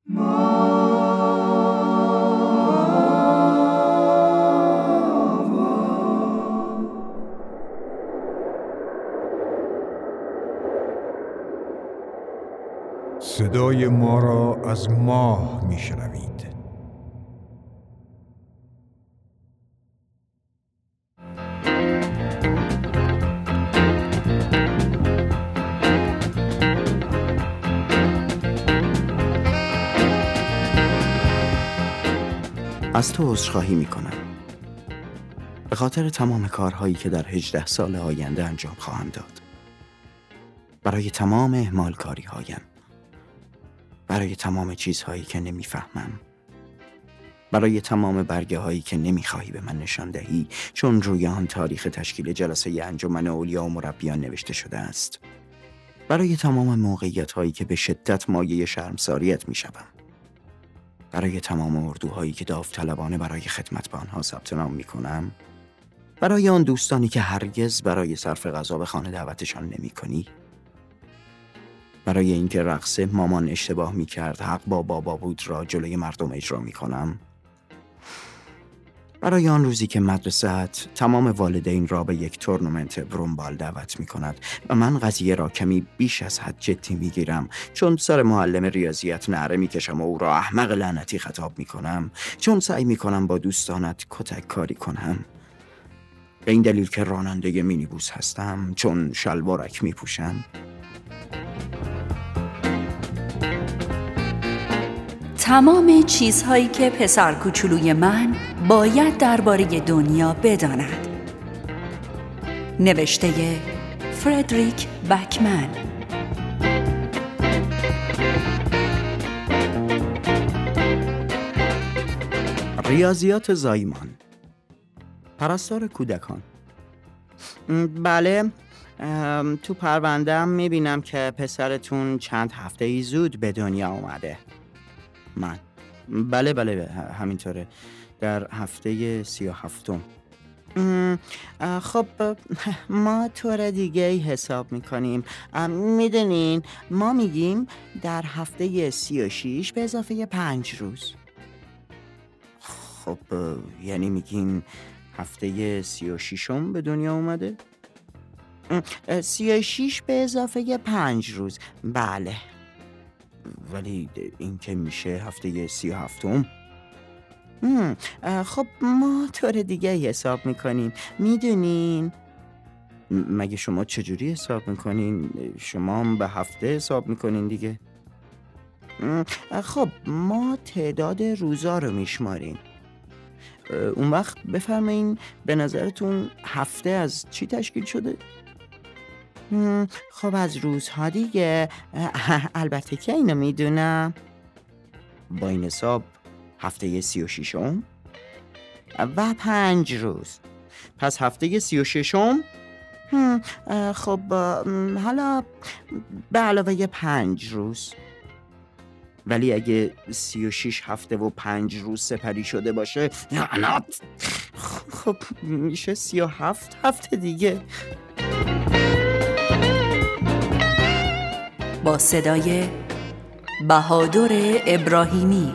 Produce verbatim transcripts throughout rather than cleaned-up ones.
صدای ما را از ماه میشنوید. از تو عذرخواهی میکنم به خاطر تمام کارهایی که در هجده سال آینده انجام خواهم داد، برای تمام اهمال کاری هایم، برای تمام چیزهایی که نمیفهمم، برای تمام برگه هایی که نمیخواهی به من نشان دهی، چون روی آن تاریخ تشکیل جلسه انجمن اولیا و مربیان نوشته شده است، برای تمام موقعیت هایی که به شدت مایه شرمساریت میشوم، برای تمام اردوهایی که داوطلبانه برای خدمت به آنها ثبت نام میکنم، برای آن دوستانی که هرگز برای صرف غذا به خانه دعوتشان نمیکنی، برای اینکه رقص مامان اشتباه میکرد حق با بابا بود را جلوی مردم اجرا میکنم، برای آن روزی که مدرسه‌ات تمام والدین را به یک تورنمنت برومبال دعوت میکند و من قضیه را کمی بیش از حد جدی میگیرم، چون سر معلم ریاضیت نعره میکشم و او را احمق لعنتی خطاب میکنم، چون سعی میکنم با دوستانت کتک کاری کنم، به این دلیل که راننده مینیبوس هستم، چون شلوارک میپوشم. تمام چیزهایی که پسر کوچولوی من باید درباره دنیا بداند. نوشته فردریک بکمن. ریاضیات زایمان. پرستار کودکان. بله، تو پرونده‌ام میبینم که پسرتون چند هفته ای زود به دنیا اومده. من بله بله همینطوره، در هفته سی و هفتم. خب ما طور دیگه ای حساب میکنیم، میدونین ما میگیم در هفته سی و شیش به اضافه پنج روز. خب یعنی میگین هفته سی و شیشم به دنیا اومده؟ سی و شیش به اضافه پنج روز، بله. ولی این که میشه هفته سی و هفتم. خب ما طور دیگه حساب میکنیم، میدونین. مگه شما چجوری حساب میکنین؟ شما هم به هفته حساب میکنین دیگه. خب ما تعداد روزا رو میشماریم. اون وقت بفرمایین به نظرتون هفته از چی تشکیل شده؟ خب از روزها دیگه. البته که اینو میدونم. با این حساب هفته سی و شیشم و پنج روز، پس هفته سی و ششم. خب حالا به علاوه پنج روز. ولی اگه سی و شیش هفته و پنج روز سپری شده باشه، لعنت، خب میشه سی و هفت هفته دیگه. با صدای بهادر ابراهیمی.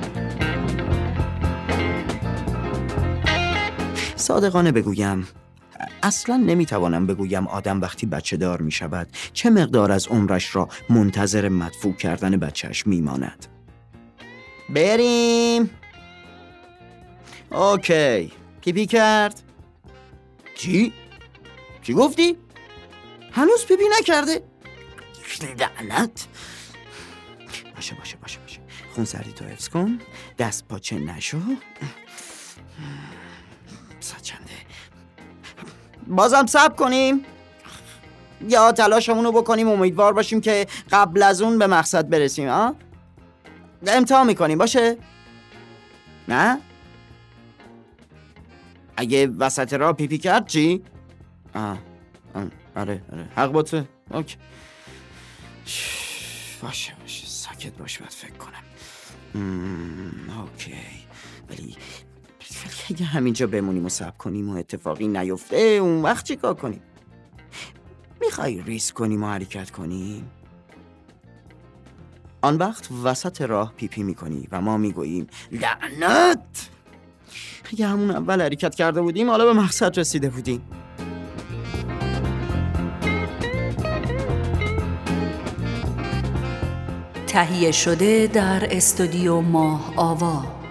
صادقانه بگویم، اصلا نمیتوانم بگویم آدم وقتی بچه دار میشود چه مقدار از عمرش را منتظر مدفوع کردن بچهش میماند. بریم. اوکی، پیپی کرد؟ چی؟ چی گفتی؟ هنوز پیپی نکرده؟ لعنت. باشه باشه باشه باشه خون سردی تو حفظ کن، دست پاچه نشو. ساعت چنده؟ بازم صبر کنیم یا تلاشمونو بکنیم امیدوار باشیم که قبل از اون به مقصد برسیم؟ ها؟ امتحان میکنیم باشه؟ نه؟ اگه وسط راه پیپی کرد چی؟ آه. آه. آره آره حق با تو. اوکی باشه باشه ساکت باش، باید فکر کنم. مم. اوکی ولی اگه همینجا بمونیم و صبر کنیم و اتفاقی نیفته، اون وقت چی کار کنیم؟ میخوای ریسک کنیم و حرکت کنیم؟ آن وقت وسط راه پیپی میکنی و ما میگوییم لعنت. اگه همون اول حرکت کرده بودیم حالا به مقصد رسیده بودیم. تهیه شده در استودیو ماه آوا.